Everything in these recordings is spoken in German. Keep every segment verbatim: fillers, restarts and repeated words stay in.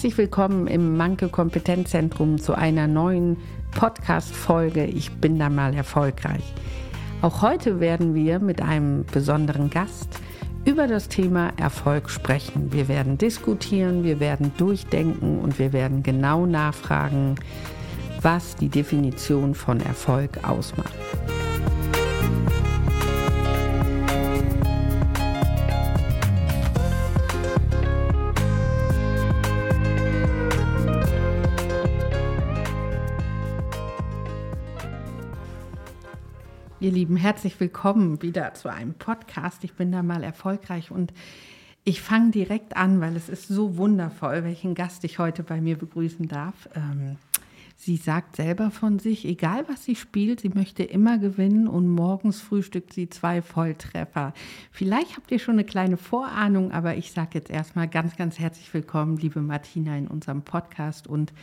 Herzlich willkommen im Manke Kompetenzzentrum zu einer neuen Podcast-Folge Ich bin da mal erfolgreich. Auch heute werden wir mit einem besonderen Gast über das Thema Erfolg sprechen. Wir werden diskutieren, wir werden durchdenken und wir werden genau nachfragen, was die Definition von Erfolg ausmacht. Ihr Lieben, herzlich willkommen wieder zu einem Podcast. Ich bin da mal erfolgreich und ich fange direkt an, weil es ist so wundervoll, welchen Gast ich heute bei mir begrüßen darf. Ähm, sie sagt selber von sich, egal was sie spielt, sie möchte immer gewinnen und morgens frühstückt sie zwei Volltreffer. Vielleicht habt ihr schon eine kleine Vorahnung, aber ich sage jetzt erstmal ganz, ganz herzlich willkommen, liebe Martina, in unserem Podcast. Und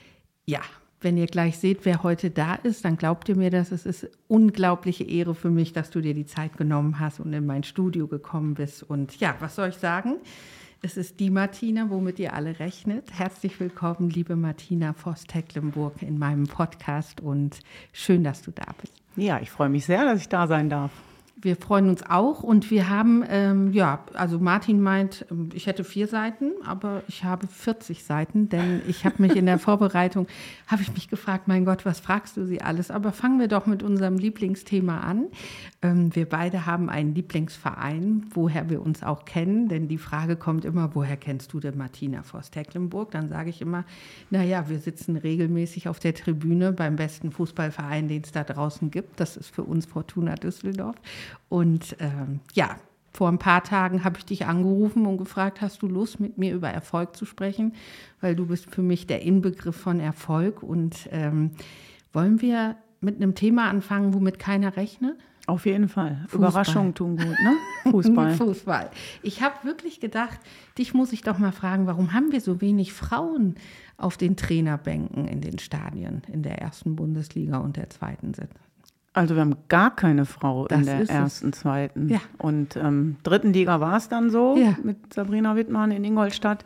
ja, wenn ihr gleich seht, wer heute da ist, dann glaubt ihr mir, dass es ist unglaubliche Ehre für mich, dass du dir die Zeit genommen hast und in mein Studio gekommen bist. Und ja, was soll ich sagen? Es ist die Martina, womit ihr alle rechnet. Herzlich willkommen, liebe Martina Voss-Tecklenburg, in meinem Podcast und schön, dass du da bist. Ja, ich freue mich sehr, dass ich da sein darf. Wir freuen uns auch und wir haben, ähm, ja, also Martin meint, ich hätte vier Seiten, aber ich habe vierzig Seiten, denn ich habe mich in der Vorbereitung, habe ich mich gefragt, mein Gott, was fragst du sie alles? Aber fangen wir doch mit unserem Lieblingsthema an. Ähm, wir beide haben einen Lieblingsverein, woher wir uns auch kennen, denn die Frage kommt immer, woher kennst du denn Martina Voss-Tecklenburg? Dann sage ich immer, naja, wir sitzen regelmäßig auf der Tribüne beim besten Fußballverein, den es da draußen gibt. Das ist für uns Fortuna Düsseldorf. Und ähm, ja, vor ein paar Tagen habe ich dich angerufen und gefragt, hast du Lust, mit mir über Erfolg zu sprechen? Weil du bist für mich der Inbegriff von Erfolg. Und ähm, wollen wir mit einem Thema anfangen, womit keiner rechnet? Auf jeden Fall. Fußball. Überraschungen tun gut, ne? Fußball. Fußball. Ich habe wirklich gedacht, dich muss ich doch mal fragen, warum haben wir so wenig Frauen auf den Trainerbänken in den Stadien in der ersten Bundesliga und der zweiten sitzen? Also wir haben gar keine Frau Das in der ist ersten, es. zweiten. Ja. Und ähm, dritten Liga war es dann so, Ja. mit Sabrina Wittmann in Ingolstadt.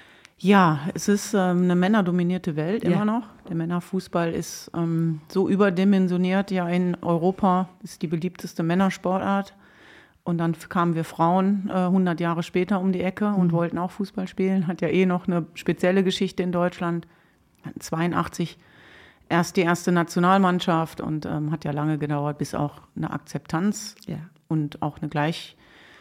Ja, es ist ähm, eine männerdominierte Welt Ja. immer noch. Der Männerfußball ist ähm, so überdimensioniert. Ja, in Europa ist die beliebteste Männersportart. Und dann kamen wir Frauen äh, hundert Jahre später um die Ecke und Mhm. wollten auch Fußball spielen. Hat ja eh noch eine spezielle Geschichte in Deutschland. zweiundachtzig erst die erste Nationalmannschaft und ähm, hat ja lange gedauert, bis auch eine Akzeptanz Ja. und auch eine Gleich,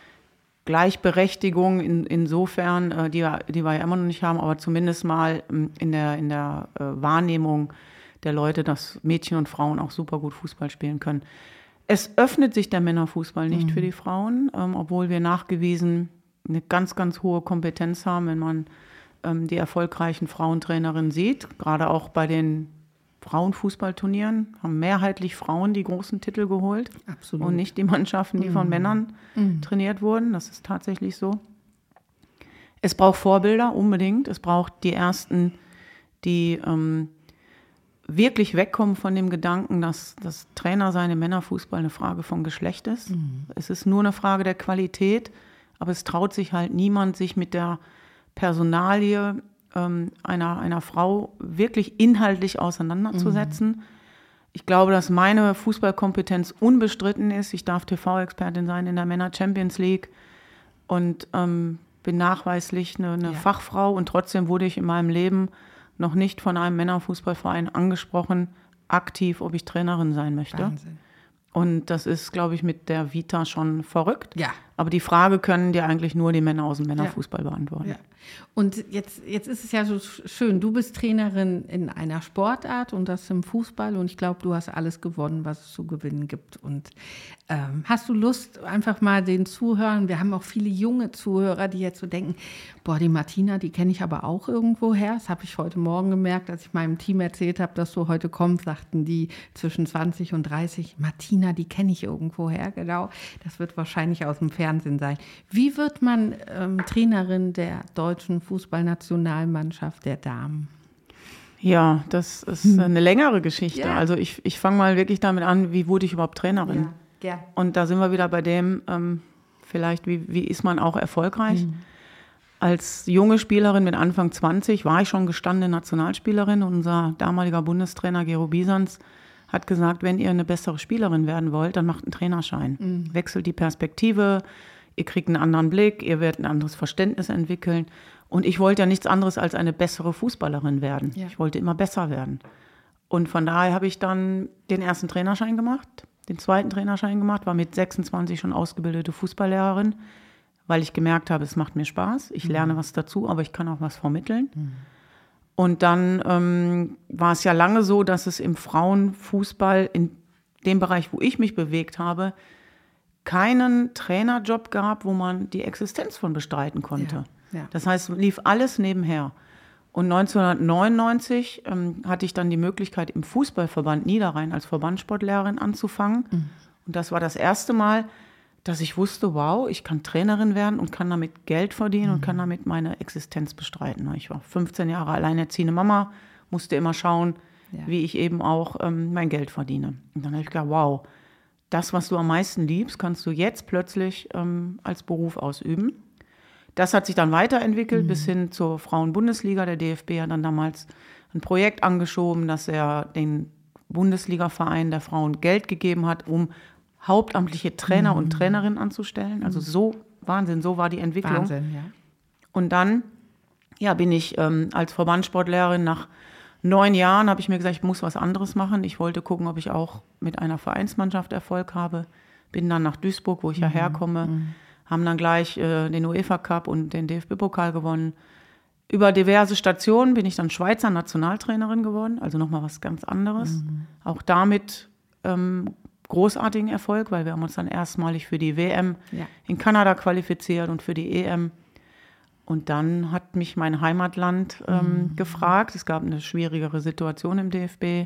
Gleichberechtigung in, insofern, äh, die, wir- die wir ja immer noch nicht haben, aber zumindest mal ähm, in der, in der äh, Wahrnehmung der Leute, dass Mädchen und Frauen auch super gut Fußball spielen können. Es öffnet sich der Männerfußball nicht Mhm. für die Frauen, ähm, obwohl wir nachgewiesen eine ganz, ganz hohe Kompetenz haben, wenn man ähm, die erfolgreichen Frauentrainerinnen sieht, gerade auch bei den Frauenfußballturnieren haben mehrheitlich Frauen die großen Titel geholt Absolut. und nicht die Mannschaften, die von Männern Mhm. trainiert wurden. Das ist tatsächlich so. Es braucht Vorbilder unbedingt. Es braucht die Ersten, die ähm, wirklich wegkommen von dem Gedanken, dass das Trainersein im Männerfußball eine Frage von Geschlecht ist. Mhm. Es ist nur eine Frage der Qualität, aber es traut sich halt niemand, sich mit der Personalie ähm, einer, einer Frau wirklich inhaltlich auseinanderzusetzen. Ich glaube, dass meine Fußballkompetenz unbestritten ist. Ich darf T V-Expertin sein in der Männer-Champions League und ähm, bin nachweislich eine, eine Ja. Fachfrau. Und trotzdem wurde ich in meinem Leben noch nicht von einem Männerfußballverein angesprochen, aktiv, ob ich Trainerin sein möchte. Wahnsinn. Und das ist, glaube ich, mit der Vita schon verrückt. Ja. Aber die Frage können dir eigentlich nur die Männer aus dem Männerfußball beantworten. Ja. Und jetzt, jetzt ist es ja so schön, du bist Trainerin in einer Sportart und das im Fußball und ich glaube, du hast alles gewonnen, was es zu gewinnen gibt. Und ähm, hast du Lust, einfach mal den Zuhörern, wir haben auch viele junge Zuhörer, die jetzt so denken, boah, die Martina, die kenne ich aber auch irgendwo her. Das habe ich heute Morgen gemerkt, als ich meinem Team erzählt habe, dass du heute kommst, sagten die zwischen zwanzig und dreißig, Martina, die kenne ich irgendwo her, genau. Das wird wahrscheinlich aus dem Fernsehen sein. Wie wird man ähm, Trainerin der deutschen Fußballnationalmannschaft der Damen? Ja, das ist eine längere Geschichte. Ja. Also ich, ich fange mal wirklich damit an, wie wurde ich überhaupt Trainerin? Ja, ja. Und da sind wir wieder bei dem, ähm, vielleicht, wie, wie ist man auch erfolgreich? Mhm. Als junge Spielerin mit Anfang zwanzig war ich schon gestandene Nationalspielerin. Und unser damaliger Bundestrainer Gero Biesans hat gesagt, wenn ihr eine bessere Spielerin werden wollt, dann macht einen Trainerschein. Mhm. Wechselt die Perspektive, ihr kriegt einen anderen Blick, ihr werdet ein anderes Verständnis entwickeln. Und ich wollte ja nichts anderes als eine bessere Fußballerin werden. Ja. Ich wollte immer besser werden. Und von daher habe ich dann den ersten Trainerschein gemacht, den zweiten Trainerschein gemacht, war mit sechsundzwanzig schon ausgebildete Fußballlehrerin, weil ich gemerkt habe, es macht mir Spaß, ich lerne was dazu, aber ich kann auch was vermitteln. Mhm. Und dann ähm, war es ja lange so, dass es im Frauenfußball, in dem Bereich, wo ich mich bewegt habe, keinen Trainerjob gab, wo man die Existenz von bestreiten konnte. Ja, ja. Das heißt, lief alles nebenher. Und neunzehnhundertneunundneunzig ähm, hatte ich dann die Möglichkeit, im Fußballverband Niederrhein als Verbandssportlehrerin anzufangen. Mhm. Und das war das erste Mal, dass ich wusste, wow, ich kann Trainerin werden und kann damit Geld verdienen mhm. und kann damit meine Existenz bestreiten. Ich war fünfzehn Jahre alleinerziehende Mama, musste immer schauen, ja. wie ich eben auch ähm, mein Geld verdiene. Und dann habe ich gedacht, wow, das, was du am meisten liebst, kannst du jetzt plötzlich ähm, als Beruf ausüben. Das hat sich dann weiterentwickelt mhm. bis hin zur Frauenbundesliga. Der D F B hat dann damals ein Projekt angeschoben, dass er den Bundesligaverein der Frauen Geld gegeben hat, um hauptamtliche Trainer mhm. und Trainerinnen anzustellen. Also so, Wahnsinn, so war die Entwicklung. Wahnsinn, ja. Und dann ja, bin ich ähm, als Verbandssportlehrerin nach neun Jahren, habe ich mir gesagt, ich muss was anderes machen. Ich wollte gucken, ob ich auch mit einer Vereinsmannschaft Erfolg habe. Bin dann nach Duisburg, wo ich mhm. ja herkomme, mhm. haben dann gleich äh, den UEFA Cup und den D F B-Pokal gewonnen. Über diverse Stationen bin ich dann Schweizer Nationaltrainerin geworden, also nochmal was ganz anderes. Mhm. Auch damit ähm, großartigen Erfolg, weil wir haben uns dann erstmalig für die W M ja. in Kanada qualifiziert und für die E M. Und dann hat mich mein Heimatland ähm, mhm. gefragt. Es gab eine schwierigere Situation im D F B.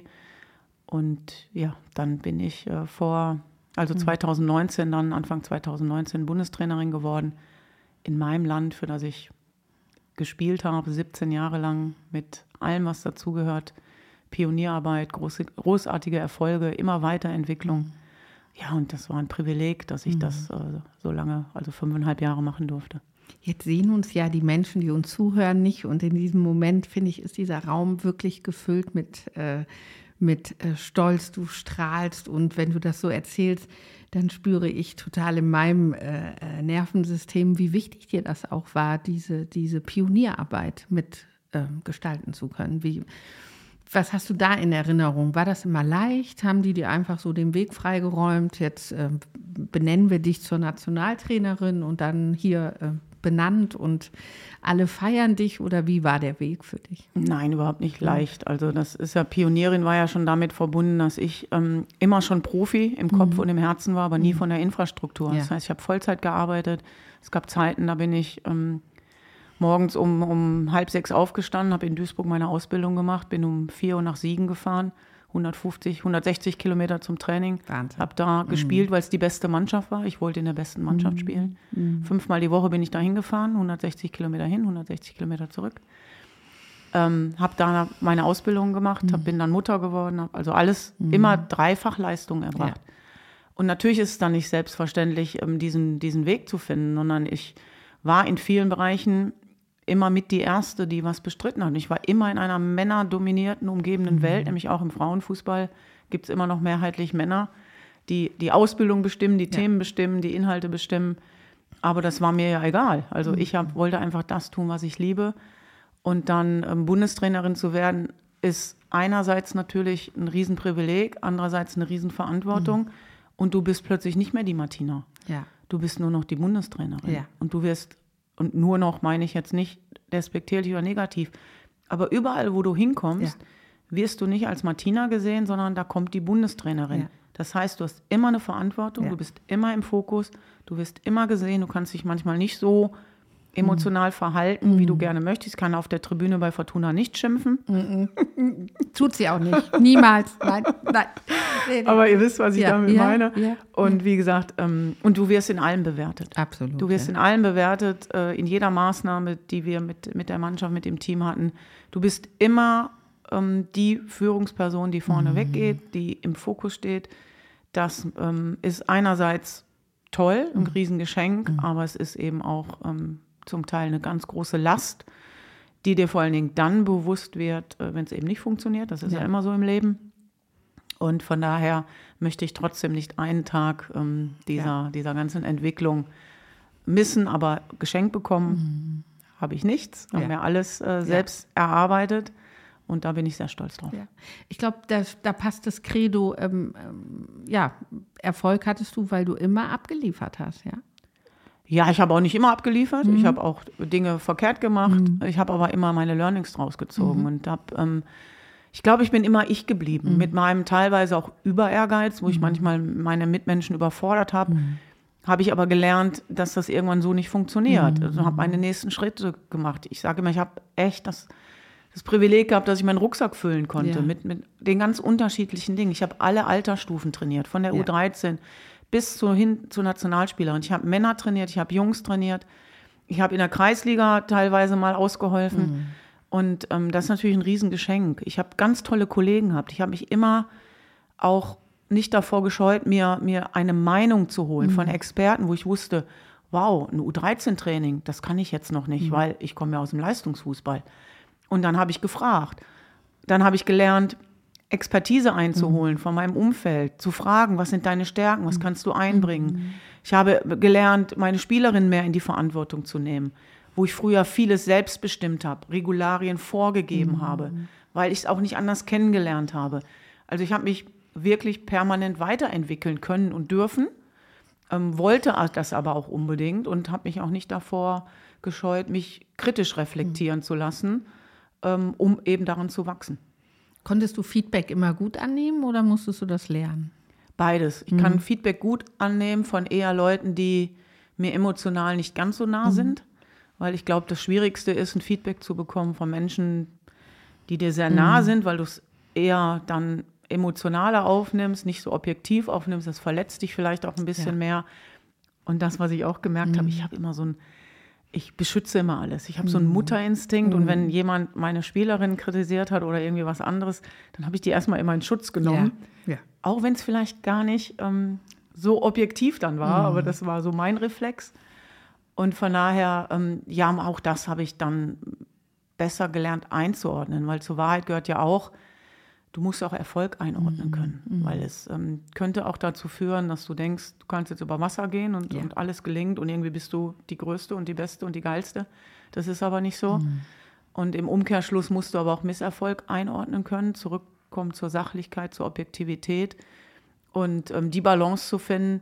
Und ja, dann bin ich äh, vor, also zweitausendneunzehn, dann Anfang zweitausendneunzehn Bundestrainerin geworden in meinem Land, für das ich gespielt habe, siebzehn Jahre lang mit allem, was dazugehört. Pionierarbeit, große, großartige Erfolge, immer Weiterentwicklung. Ja, und das war ein Privileg, dass ich mhm. das äh, so lange, also fünfeinhalb Jahre machen durfte. Jetzt sehen uns ja die Menschen, die uns zuhören, nicht. Und in diesem Moment, finde ich, ist dieser Raum wirklich gefüllt mit, äh, mit äh, Stolz. Du strahlst. Und wenn du das so erzählst, dann spüre ich total in meinem äh, Nervensystem, wie wichtig dir das auch war, diese, diese Pionierarbeit mit äh, gestalten zu können. Wie, was hast du da in Erinnerung? War das immer leicht? Haben die dir einfach so den Weg freigeräumt? Jetzt äh, benennen wir dich zur Nationaltrainerin und dann hier äh, benannt und alle feiern dich, oder wie war der Weg für dich? Nein, überhaupt nicht leicht. Also das ist ja, Pionierin war ja schon damit verbunden, dass ich ähm, immer schon Profi im Kopf mhm. und im Herzen war, aber nie mhm. von der Infrastruktur. Ja. Das heißt, ich habe Vollzeit gearbeitet. Es gab Zeiten, da bin ich ähm, morgens um, um halb sechs aufgestanden, habe in Duisburg meine Ausbildung gemacht, bin um vier Uhr nach Siegen gefahren, hundertfünfzig, hundertsechzig Kilometer zum Training. Habe da mhm. gespielt, weil es die beste Mannschaft war. Ich wollte in der besten Mannschaft mhm. spielen. Mhm. Fünfmal die Woche bin ich da hingefahren, hundertsechzig Kilometer hin, hundertsechzig Kilometer zurück. Ähm, habe da meine Ausbildung gemacht, hab, bin dann Mutter geworden, habe also alles mhm. immer Dreifachleistung erbracht. Ja. Und natürlich ist es dann nicht selbstverständlich, ähm, diesen, diesen Weg zu finden, sondern ich war in vielen Bereichen immer mit die Erste, die was bestritten hat. Und ich war immer in einer männerdominierten, umgebenden mhm. Welt, nämlich auch im Frauenfußball gibt es immer noch mehrheitlich Männer, die die Ausbildung bestimmen, die ja. Themen bestimmen, die Inhalte bestimmen. Aber das war mir ja egal. Also mhm. ich hab, wollte einfach das tun, was ich liebe. Und dann ähm, Bundestrainerin zu werden, ist einerseits natürlich ein Riesenprivileg, andererseits eine Riesenverantwortung. Mhm. Und du bist plötzlich nicht mehr die Martina. Ja. Du bist nur noch die Bundestrainerin. Ja. Und du wirst, und nur noch meine ich jetzt nicht despektierlich oder negativ, aber überall, wo du hinkommst, ja. wirst du nicht als Martina gesehen, sondern da kommt die Bundestrainerin. Ja. Das heißt, du hast immer eine Verantwortung, ja. du bist immer im Fokus, du wirst immer gesehen, du kannst dich manchmal nicht so emotional verhalten, wie du gerne möchtest. Ich kann auf der Tribüne bei Fortuna nicht schimpfen. Mm-mm. Tut sie auch nicht. Niemals. Nein, nein. Nee, nee. Aber ihr wisst, was ich ja, damit ja, meine. Ja, und ja. wie gesagt, ähm, und du wirst in allem bewertet. Absolut. Du wirst ja. in allem bewertet, äh, in jeder Maßnahme, die wir mit, mit der Mannschaft, mit dem Team hatten. Du bist immer ähm, die Führungsperson, die vorne mhm. weggeht, die im Fokus steht. Das ähm, ist einerseits toll, ein mhm. Riesengeschenk, mhm. aber es ist eben auch ähm, zum Teil eine ganz große Last, die dir vor allen Dingen dann bewusst wird, wenn es eben nicht funktioniert. Das ist ja, ja immer so im Leben. Und von daher möchte ich trotzdem nicht einen Tag ähm, dieser, ja. dieser ganzen Entwicklung missen, aber geschenkt bekommen mhm. habe ich nichts. Haben ja. mir alles äh, selbst ja. erarbeitet. Und da bin ich sehr stolz drauf. Ja. Ich glaube, da, da passt das Credo, ähm, ähm, ja, Erfolg hattest du, weil du immer abgeliefert hast, ja? Ja, ich habe auch nicht immer abgeliefert. Mhm. Ich habe auch Dinge verkehrt gemacht. Mhm. Ich habe aber immer meine Learnings draus gezogen. Mhm. Und hab, ähm, ich glaube, ich bin immer ich geblieben. Mhm. Mit meinem teilweise auch Über-Ehrgeiz, wo mhm. ich manchmal meine Mitmenschen überfordert habe. Mhm. Habe ich aber gelernt, dass das irgendwann so nicht funktioniert. Mhm. Also habe meine nächsten Schritte gemacht. Ich sage immer, ich habe echt das... das Privileg gehabt, dass ich meinen Rucksack füllen konnte, ja. mit, mit den ganz unterschiedlichen Dingen. Ich habe alle Altersstufen trainiert, von der ja. U dreizehn bis zu, hin zur Nationalspielerin. Ich habe Männer trainiert, ich habe Jungs trainiert. Ich habe in der Kreisliga teilweise mal ausgeholfen. Mhm. Und ähm, das ist natürlich ein Riesengeschenk. Ich habe ganz tolle Kollegen gehabt. Ich habe mich immer auch nicht davor gescheut, mir, mir eine Meinung zu holen mhm. von Experten, wo ich wusste, wow, ein U dreizehn Training, das kann ich jetzt noch nicht, mhm. weil ich komme ja aus dem Leistungsfußball. Und dann habe ich gefragt. Dann habe ich gelernt, Expertise einzuholen mhm. von meinem Umfeld, zu fragen, was sind deine Stärken, was kannst du einbringen. Mhm. Ich habe gelernt, meine Spielerin mehr in die Verantwortung zu nehmen, wo ich früher vieles selbst bestimmt habe, Regularien vorgegeben mhm. habe, weil ich es auch nicht anders kennengelernt habe. Also ich habe mich wirklich permanent weiterentwickeln können und dürfen, ähm, wollte das aber auch unbedingt und habe mich auch nicht davor gescheut, mich kritisch reflektieren mhm. zu lassen, um eben daran zu wachsen. Konntest du Feedback immer gut annehmen oder musstest du das lernen? Beides. Ich mhm. kann Feedback gut annehmen von eher Leuten, die mir emotional nicht ganz so nah mhm. sind, weil ich glaube, das Schwierigste ist, ein Feedback zu bekommen von Menschen, die dir sehr nah mhm. sind, weil du es eher dann emotionaler aufnimmst, nicht so objektiv aufnimmst, das verletzt dich vielleicht auch ein bisschen ja. mehr. Und das, was ich auch gemerkt mhm. habe, ich habe immer so ein Ich beschütze immer alles. Ich habe so einen Mutterinstinkt mm. und wenn jemand meine Spielerin kritisiert hat oder irgendwie was anderes, dann habe ich die erstmal immer in Schutz genommen. Ja. Ja. Auch wenn es vielleicht gar nicht ähm, so objektiv dann war, mm. aber das war so mein Reflex. Und von daher, ähm, ja, auch das habe ich dann besser gelernt einzuordnen, weil zur Wahrheit gehört ja auch, du musst auch Erfolg einordnen können, mm. weil es ähm, könnte auch dazu führen, dass du denkst, du kannst jetzt über Wasser gehen und, ja. und alles gelingt und irgendwie bist du die Größte und die Beste und die Geilste. Das ist aber nicht so. Mm. Und im Umkehrschluss musst du aber auch Misserfolg einordnen können, zurückkommen zur Sachlichkeit, zur Objektivität und ähm, die Balance zu finden,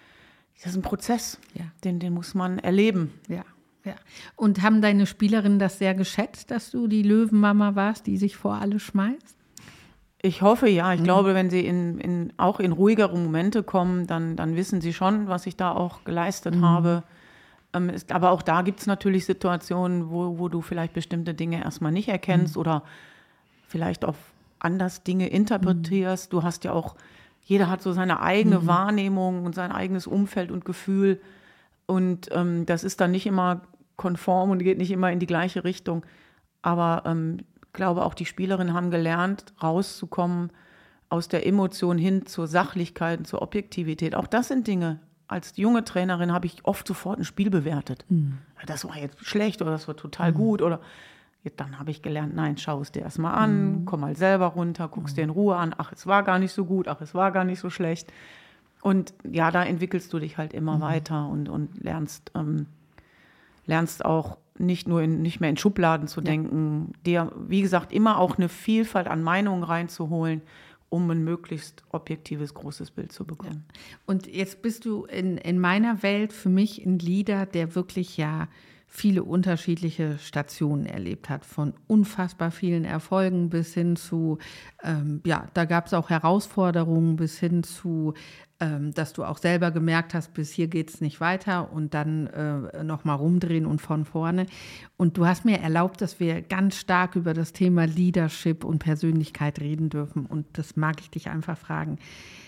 das ist ein Prozess, ja. den, den muss man erleben. Ja. Ja. Und haben deine Spielerinnen das sehr geschätzt, dass du die Löwenmama warst, die sich vor alle schmeißt? Ich hoffe, ja. Ich mhm. glaube, wenn sie in, in, auch in ruhigere Momente kommen, dann, dann wissen sie schon, was ich da auch geleistet mhm. habe. Ähm, ist, aber auch da gibt es natürlich Situationen, wo, wo du vielleicht bestimmte Dinge erstmal nicht erkennst mhm. oder vielleicht auch anders Dinge interpretierst. Mhm. Du hast ja auch, jeder hat so seine eigene mhm. Wahrnehmung und sein eigenes Umfeld und Gefühl. Und ähm, das ist dann nicht immer konform und geht nicht immer in die gleiche Richtung. Aber ähm, ich glaube, auch die Spielerinnen haben gelernt, rauszukommen aus der Emotion hin zur Sachlichkeit und zur Objektivität. Auch das sind Dinge. Als junge Trainerin habe ich oft sofort ein Spiel bewertet. Mhm. Das war jetzt schlecht oder das war total mhm. gut. Oder dann habe ich gelernt, nein, schau es dir erstmal an, mhm. komm mal selber runter, guck es mhm. dir in Ruhe an. Ach, es war gar nicht so gut, ach, es war gar nicht so schlecht. Und ja, da entwickelst du dich halt immer mhm. weiter und, und lernst, ähm, lernst auch nicht nur in, nicht mehr in Schubladen zu ja. denken, dir, wie gesagt, immer auch eine Vielfalt an Meinungen reinzuholen, um ein möglichst objektives, großes Bild zu bekommen. Ja. Und jetzt bist du in, in meiner Welt für mich ein Leader, der wirklich ja viele unterschiedliche Stationen erlebt hat, von unfassbar vielen Erfolgen bis hin zu, ähm, ja, da gab es auch Herausforderungen bis hin zu, ähm, dass du auch selber gemerkt hast, bis hier geht es nicht weiter und dann äh, nochmal rumdrehen und von vorne. Und du hast mir erlaubt, dass wir ganz stark über das Thema Leadership und Persönlichkeit reden dürfen und das mag ich dich einfach fragen.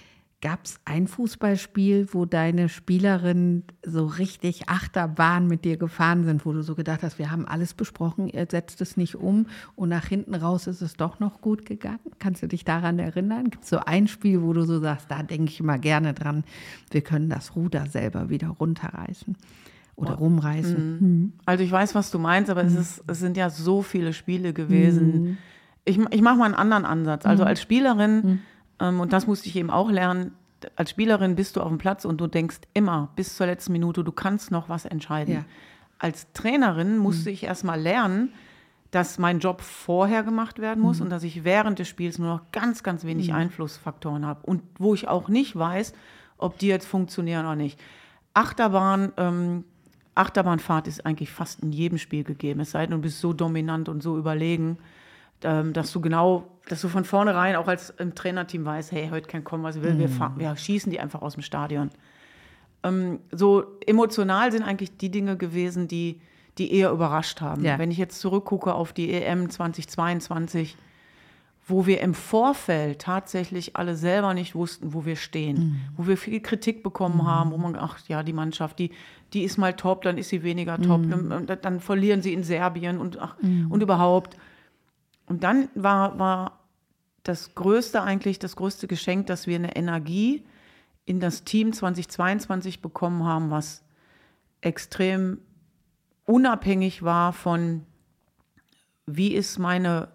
Gab es ein Fußballspiel, wo deine Spielerinnen so richtig Achterbahn mit dir gefahren sind, wo du so gedacht hast, wir haben alles besprochen, ihr setzt es nicht um und nach hinten raus ist es doch noch gut gegangen? Kannst du dich daran erinnern? Gibt es so ein Spiel, wo du so sagst, da denke ich immer gerne dran, wir können das Ruder selber wieder runterreißen? oder rumreißen. Mhm. Also ich weiß, was du meinst, aber mhm. es, ist, es sind ja so viele Spiele gewesen. Mhm. Ich, ich mache mal einen anderen Ansatz. Also als Spielerin, mhm. ähm, und das musste ich eben auch lernen, als Spielerin bist du auf dem Platz und du denkst immer bis zur letzten Minute, du kannst noch was entscheiden. Ja. Als Trainerin musste mhm. ich erst mal lernen, dass mein Job vorher gemacht werden muss mhm. und dass ich während des Spiels nur noch ganz, ganz wenig mhm. Einflussfaktoren habe. Und wo ich auch nicht weiß, ob die jetzt funktionieren oder nicht. Achterbahn, ähm, Achterbahnfahrt ist eigentlich fast in jedem Spiel gegeben. Es sei denn, du bist so dominant und so überlegen, ähm, dass du genau, dass du von vornherein auch als im Trainerteam weißt, hey, heute kann kommen, was will, mhm. wir, fahren, wir schießen die einfach aus dem Stadion. Ähm, so emotional sind eigentlich die Dinge gewesen, die, die eher überrascht haben. Ja. Wenn ich jetzt zurückgucke auf die E M zweitausendzweiundzwanzig, wo wir im Vorfeld tatsächlich alle selber nicht wussten, wo wir stehen, mhm. wo wir viel Kritik bekommen mhm. haben, wo man, ach ja, die Mannschaft, die, die ist mal top, dann ist sie weniger top, mhm. dann, dann verlieren sie in Serbien und, ach, mhm. und überhaupt. Und dann war, war das Größte eigentlich, das größte Geschenk, dass wir eine Energie in das Team zweitausendzweiundzwanzig bekommen haben, was extrem unabhängig war von, wie ist meine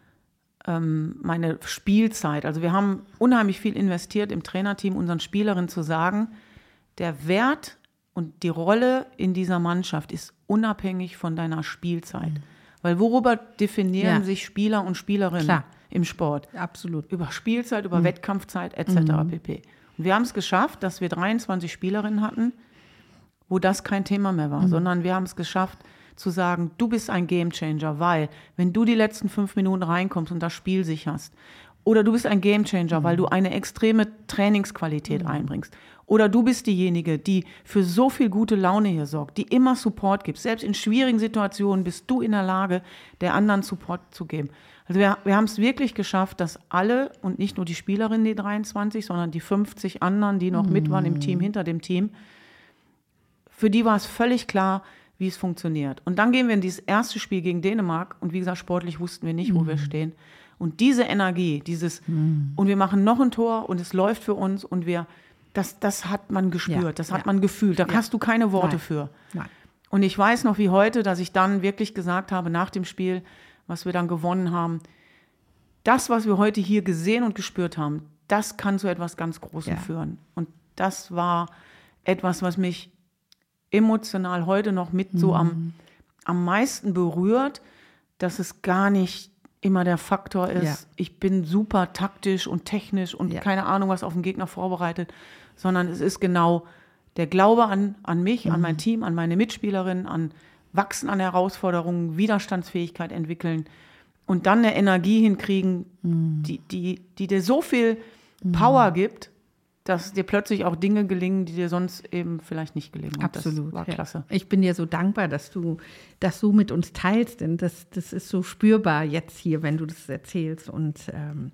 meine Spielzeit. Also wir haben unheimlich viel investiert im Trainerteam, unseren Spielerinnen zu sagen, der Wert und die Rolle in dieser Mannschaft ist unabhängig von deiner Spielzeit. Mhm. Weil worüber definieren ja. sich Spieler und Spielerinnen Klar. im Sport? Absolut. Über Spielzeit, über mhm. Wettkampfzeit et cetera Mhm. pp. Und wir haben es geschafft, dass wir dreiundzwanzig Spielerinnen hatten, wo das kein Thema mehr war, mhm. sondern wir haben es geschafft, zu sagen, du bist ein Gamechanger, weil wenn du die letzten fünf Minuten reinkommst und das Spiel sicherst, oder du bist ein Gamechanger, mhm. weil du eine extreme Trainingsqualität mhm. einbringst, oder du bist diejenige, die für so viel gute Laune hier sorgt, die immer Support gibt. Selbst in schwierigen Situationen bist du in der Lage, der anderen Support zu geben. Also wir, wir haben es wirklich geschafft, dass alle, und nicht nur die Spielerinnen, die dreiundzwanzig, sondern die fünfzig anderen, die noch mhm. mit waren im Team, hinter dem Team, für die war es völlig klar, wie es funktioniert. Und dann gehen wir in dieses erste Spiel gegen Dänemark und wie gesagt, sportlich wussten wir nicht, wo mhm. wir stehen. Und diese Energie, dieses, mhm. und wir machen noch ein Tor und es läuft für uns und wir, das, das hat man gespürt, ja, das hat ja. man gefühlt. Da ja. hast du keine Worte Nein. für. Nein. Und ich weiß noch wie heute, dass ich dann wirklich gesagt habe, nach dem Spiel, was wir dann gewonnen haben, das, was wir heute hier gesehen und gespürt haben, das kann zu etwas ganz Großem ja. führen. Und das war etwas, was mich emotional heute noch mit so am, am meisten berührt, dass es gar nicht immer der Faktor ist, ja. ich bin super taktisch und technisch und ja. keine Ahnung, was auf den Gegner vorbereitet, sondern es ist genau der Glaube an, an mich, mhm. an mein Team, an meine Mitspielerinnen, an Wachsen an Herausforderungen, Widerstandsfähigkeit entwickeln und dann eine Energie hinkriegen, mhm. die, die, die dir so viel mhm. Power gibt, dass dir plötzlich auch Dinge gelingen, die dir sonst eben vielleicht nicht gelingen. Absolut. Das war ja. klasse. Ich bin dir so dankbar, dass du das so mit uns teilst, denn das, das ist so spürbar jetzt hier, wenn du das erzählst. Und ähm,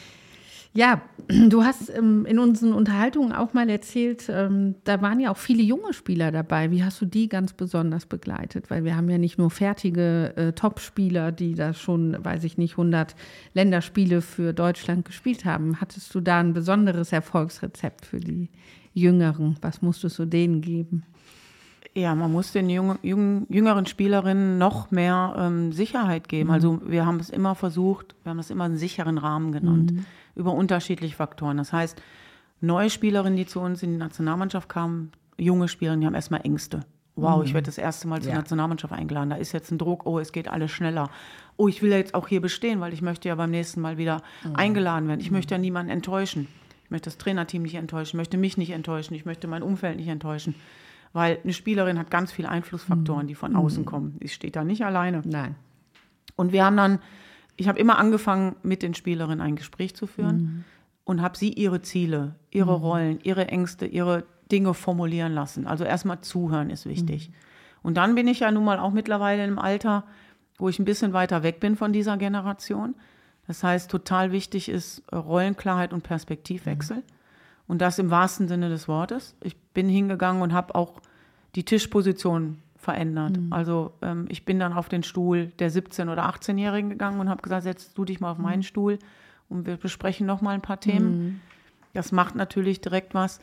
ja, du hast ähm, in unseren Unterhaltungen auch mal erzählt, ähm, da waren ja auch viele junge Spieler dabei. Wie hast du die ganz besonders begleitet? Weil wir haben ja nicht nur fertige äh, Top-Spieler, die da schon, weiß ich nicht, hundert Länderspiele für Deutschland gespielt haben. Hattest du da ein besonderes Erfolgsrezept für die Jüngeren? Was musstest du denen geben? Ja, man muss den jungen, jungen, jüngeren Spielerinnen noch mehr ähm, Sicherheit geben. Mhm. Also wir haben es immer versucht, wir haben es immer einen sicheren Rahmen genannt, mhm. über unterschiedliche Faktoren. Das heißt, neue Spielerinnen, die zu uns in die Nationalmannschaft kamen, junge Spielerinnen, die haben erstmal Ängste. Wow, mhm. ich werde das erste Mal zur ja. Nationalmannschaft eingeladen, da ist jetzt ein Druck, oh, es geht alles schneller. Oh, ich will ja jetzt auch hier bestehen, weil ich möchte ja beim nächsten Mal wieder mhm. eingeladen werden. Ich mhm. möchte ja niemanden enttäuschen. Ich möchte das Trainerteam nicht enttäuschen, ich möchte mich nicht enttäuschen, ich möchte mein Umfeld nicht enttäuschen. Weil eine Spielerin hat ganz viele Einflussfaktoren, die von mhm. außen kommen. Sie steht da nicht alleine. Nein. Und wir haben dann, ich habe immer angefangen, mit den Spielerinnen ein Gespräch zu führen mhm. und habe sie ihre Ziele, ihre mhm. Rollen, ihre Ängste, ihre Dinge formulieren lassen. Also erstmal zuhören ist wichtig. Mhm. Und dann bin ich ja nun mal auch mittlerweile im Alter, wo ich ein bisschen weiter weg bin von dieser Generation. Das heißt, total wichtig ist Rollenklarheit und Perspektivwechsel. Mhm. Und das im wahrsten Sinne des Wortes. Ich bin hingegangen und habe auch die Tischposition verändert. Mhm. Also ähm, ich bin dann auf den Stuhl der siebzehn- oder achtzehnjährigen gegangen und habe gesagt, setz du dich mal auf meinen mhm. Stuhl und wir besprechen noch mal ein paar Themen. Mhm. Das macht natürlich direkt was.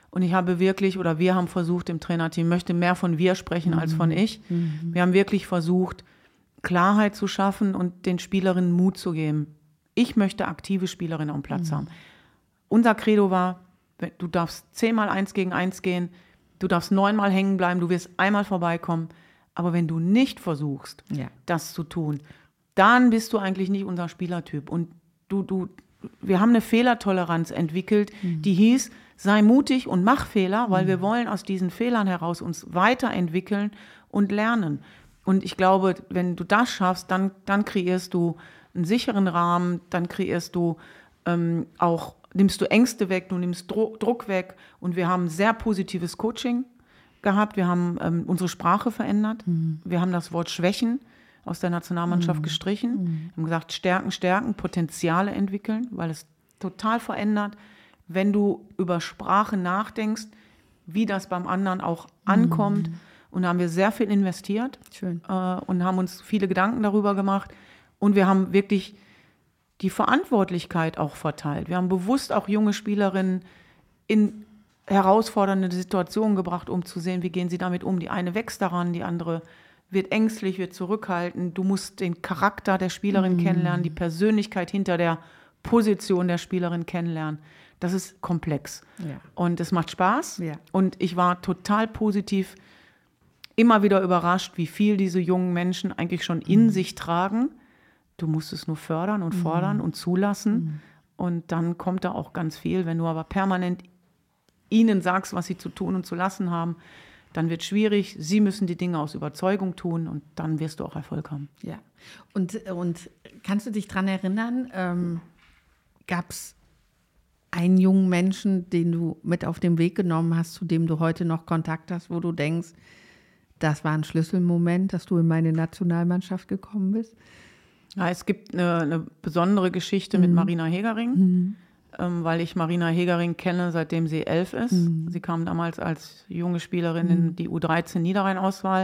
Und ich habe wirklich, oder wir haben versucht im Trainerteam, möchte mehr von wir sprechen mhm. als von ich. Mhm. Wir haben wirklich versucht, Klarheit zu schaffen und den Spielerinnen Mut zu geben. Ich möchte aktive Spielerinnen am Platz mhm. haben. Unser Credo war, du darfst zehnmal eins gegen eins gehen, du darfst neunmal hängen bleiben, du wirst einmal vorbeikommen. Aber wenn du nicht versuchst, ja. das zu tun, dann bist du eigentlich nicht unser Spielertyp. Und du, du, wir haben eine Fehlertoleranz entwickelt, mhm. die hieß, sei mutig und mach Fehler, weil mhm. wir wollen aus diesen Fehlern heraus uns weiterentwickeln und lernen. Und ich glaube, wenn du das schaffst, dann, dann kreierst du einen sicheren Rahmen, dann kreierst du ähm, auch, nimmst du Ängste weg, du nimmst Dro- Druck weg. Und wir haben sehr positives Coaching gehabt. Wir haben ähm, unsere Sprache verändert. Mhm. Wir haben das Wort Schwächen aus der Nationalmannschaft mhm. gestrichen. Mhm. Wir haben gesagt, Stärken, Stärken, Potenziale entwickeln, weil es total verändert, wenn du über Sprache nachdenkst, wie das beim anderen auch ankommt. Mhm. Und da haben wir sehr viel investiert Schön. Äh, und haben uns viele Gedanken darüber gemacht. Und wir haben wirklich die Verantwortlichkeit auch verteilt. Wir haben bewusst auch junge Spielerinnen in herausfordernde Situationen gebracht, um zu sehen, wie gehen sie damit um. Die eine wächst daran, die andere wird ängstlich, wird zurückhaltend. Du musst den Charakter der Spielerin mhm. kennenlernen, die Persönlichkeit hinter der Position der Spielerin kennenlernen. Das ist komplex. Ja. Und es macht Spaß. Ja. Und ich war total positiv immer wieder überrascht, wie viel diese jungen Menschen eigentlich schon in mhm. sich tragen. Du musst es nur fördern und fordern mhm. und zulassen. Mhm. Und dann kommt da auch ganz viel. Wenn du aber permanent ihnen sagst, was sie zu tun und zu lassen haben, dann wird es schwierig. Sie müssen die Dinge aus Überzeugung tun und dann wirst du auch Erfolg haben. Ja. Und, und kannst du dich daran erinnern, ähm, gab es einen jungen Menschen, den du mit auf den Weg genommen hast, zu dem du heute noch Kontakt hast, wo du denkst, das war ein Schlüsselmoment, dass du in meine Nationalmannschaft gekommen bist? Ja, es gibt eine, eine besondere Geschichte mhm. mit Marina Hegering, mhm. ähm, weil ich Marina Hegering kenne, seitdem sie elf ist. Mhm. Sie kam damals als junge Spielerin mhm. in die U dreizehn Niederrhein-Auswahl.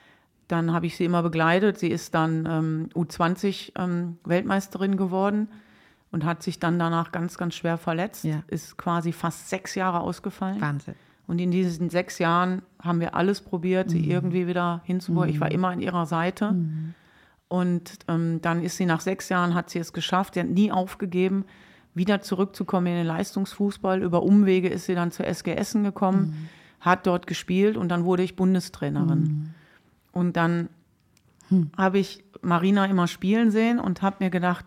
Dann habe ich sie immer begleitet. Sie ist dann ähm, U zwanzig ähm, Weltmeisterin geworden und hat sich dann danach ganz, ganz schwer verletzt. Ja. Ist quasi fast sechs Jahre ausgefallen. Wahnsinn. Und in diesen sechs Jahren haben wir alles probiert, sie mhm. irgendwie wieder hinzubekommen. Mhm. Ich war immer an ihrer Seite. Mhm. Und ähm, dann ist sie nach sechs Jahren, hat sie es geschafft, sie hat nie aufgegeben, wieder zurückzukommen in den Leistungsfußball. Über Umwege ist sie dann zur S G Essen gekommen, mhm. hat dort gespielt und dann wurde ich Bundestrainerin. Mhm. Und dann mhm. habe ich Marina immer spielen sehen und habe mir gedacht,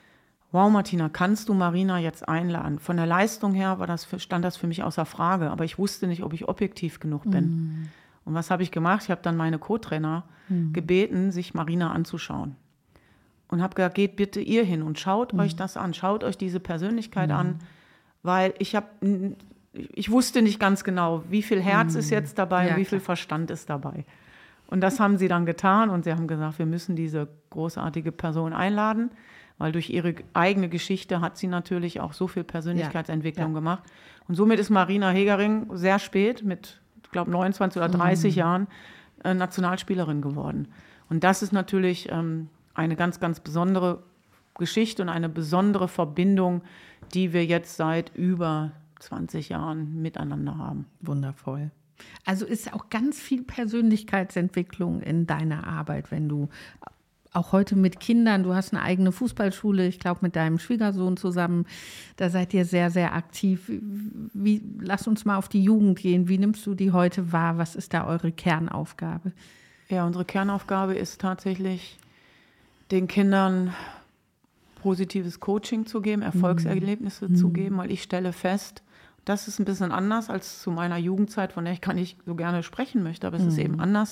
wow, Martina, kannst du Marina jetzt einladen? Von der Leistung her war das für, stand das für mich außer Frage, aber ich wusste nicht, ob ich objektiv genug bin. Mhm. Und was habe ich gemacht? Ich habe dann meine Co-Trainer mhm. gebeten, sich Marina anzuschauen. Und habe gesagt, geht bitte ihr hin und schaut mhm. euch das an, schaut euch diese Persönlichkeit mhm. an, weil ich habe, ich wusste nicht ganz genau, wie viel Herz mhm. ist jetzt dabei ja, und wie viel Verstand ist dabei. Und das haben sie dann getan und sie haben gesagt, wir müssen diese großartige Person einladen, weil durch ihre eigene Geschichte hat sie natürlich auch so viel Persönlichkeitsentwicklung ja. Ja. gemacht. Und somit ist Marina Hegering sehr spät, mit, ich glaube, neunundzwanzig oder dreißig mhm. Jahren, äh, Nationalspielerin geworden. Und das ist natürlich ähm, eine ganz, ganz besondere Geschichte und eine besondere Verbindung, die wir jetzt seit über zwanzig Jahren miteinander haben. Wundervoll. Also ist auch ganz viel Persönlichkeitsentwicklung in deiner Arbeit, wenn du auch heute mit Kindern, du hast eine eigene Fußballschule, ich glaube mit deinem Schwiegersohn zusammen, da seid ihr sehr, sehr aktiv. Wie, lass uns mal auf die Jugend gehen. Wie nimmst du die heute wahr? Was ist da eure Kernaufgabe? Ja, unsere Kernaufgabe ist tatsächlich, den Kindern positives Coaching zu geben, Erfolgserlebnisse mhm. zu geben, weil ich stelle fest, das ist ein bisschen anders als zu meiner Jugendzeit, von der ich gar nicht so gerne sprechen möchte, aber es mhm. ist eben anders.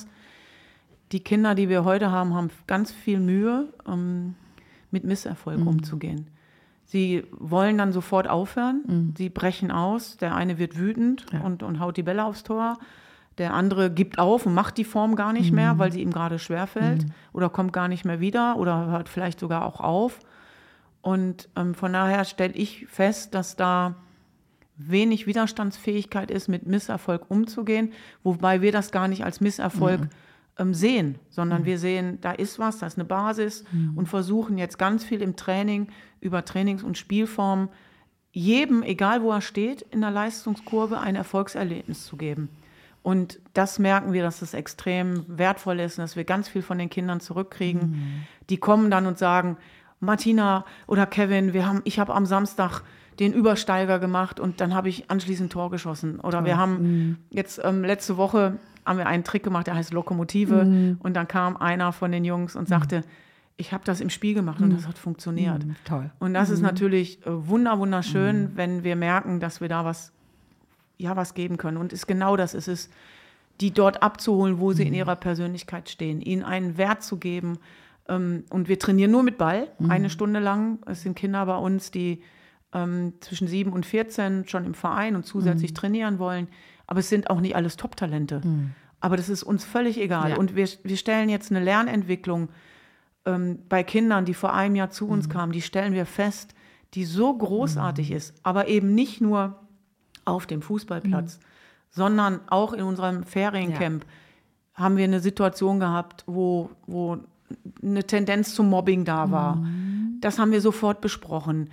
Die Kinder, die wir heute haben, haben ganz viel Mühe, um mit Misserfolg mhm. umzugehen. Sie wollen dann sofort aufhören, mhm. sie brechen aus, der eine wird wütend ja. und, und haut die Bälle aufs Tor, der andere gibt auf und macht die Form gar nicht mhm. mehr, weil sie ihm gerade schwerfällt mhm. oder kommt gar nicht mehr wieder oder hört vielleicht sogar auch auf. Und ähm, von daher stelle ich fest, dass da wenig Widerstandsfähigkeit ist, mit Misserfolg umzugehen, wobei wir das gar nicht als Misserfolg mhm. ähm, sehen, sondern mhm. wir sehen, da ist was, da ist eine Basis mhm. und versuchen jetzt ganz viel im Training über Trainings- und Spielformen jedem, egal wo er steht, in der Leistungskurve ein Erfolgserlebnis zu geben. Und das merken wir, dass das extrem wertvoll ist und dass wir ganz viel von den Kindern zurückkriegen. Mhm. Die kommen dann und sagen, Martina oder Kevin, wir haben, ich habe am Samstag den Übersteiger gemacht und dann habe ich anschließend ein Tor geschossen. Oder Toll. wir haben mhm. jetzt ähm, letzte Woche haben wir einen Trick gemacht, der heißt Lokomotive. Mhm. Und dann kam einer von den Jungs und sagte, mhm. ich habe das im Spiel gemacht und das hat funktioniert. Mhm. Toll. Und das mhm. ist natürlich äh, wunder, wunderschön, mhm. wenn wir merken, dass wir da was ja was geben können. Und ist genau das ist es, die dort abzuholen, wo sie mhm. in ihrer Persönlichkeit stehen, ihnen einen Wert zu geben. Ähm, und wir trainieren nur mit Ball, mhm. eine Stunde lang. Es sind Kinder bei uns, die ähm, zwischen sieben und vierzehn schon im Verein und zusätzlich mhm. trainieren wollen. Aber es sind auch nicht alles Top-Talente. Mhm. Aber das ist uns völlig egal. Ja. Und wir, wir stellen jetzt eine Lernentwicklung ähm, bei Kindern, die vor einem Jahr zu uns mhm. kamen, die stellen wir fest, die so großartig mhm. ist, aber eben nicht nur auf dem Fußballplatz, mhm. sondern auch in unserem Feriencamp ja. haben wir eine Situation gehabt, wo, wo eine Tendenz zum Mobbing da war. Mhm. Das haben wir sofort besprochen.